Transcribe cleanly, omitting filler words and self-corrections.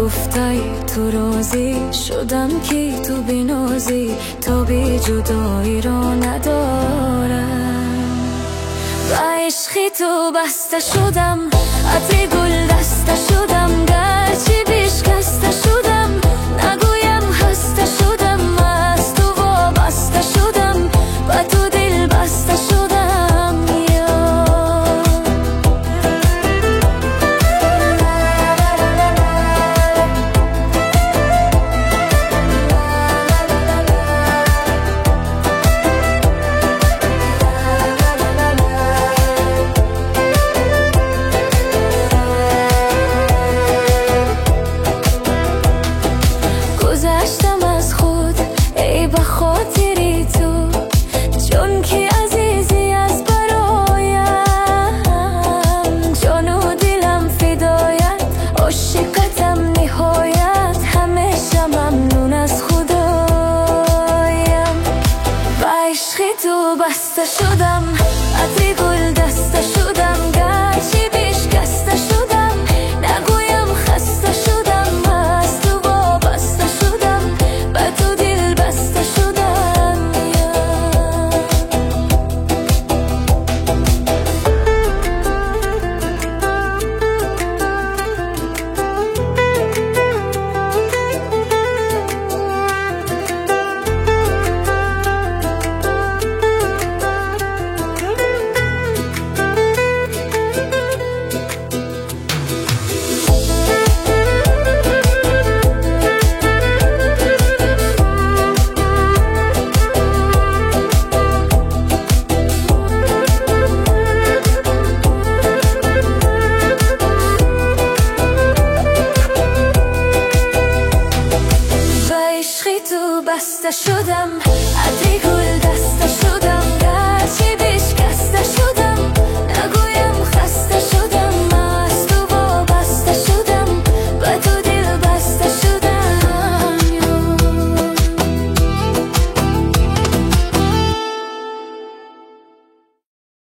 گفتای تو روزی شدم کی تو بینازی تا بی جدایی را ندارم و عشقی تو بسته شدم عطر گل دسته شدم گرچه بیشکسته شدم نگویم خسته شدم از تو وابسته شدم و تو دل بسته شدم گذشتم از خود ای به خاطری تو چون که عزیزی از برایم جان و دلم فدایت عاشقتم نهایت همیشه ممنون از خدایم و عشق تو بسته شدم عطر گل دسته شدم گرچه بیشکسته شدم نگویم خسته شدم از تو وابسته شدم و تو دل بسته شدم بسته شدم عطر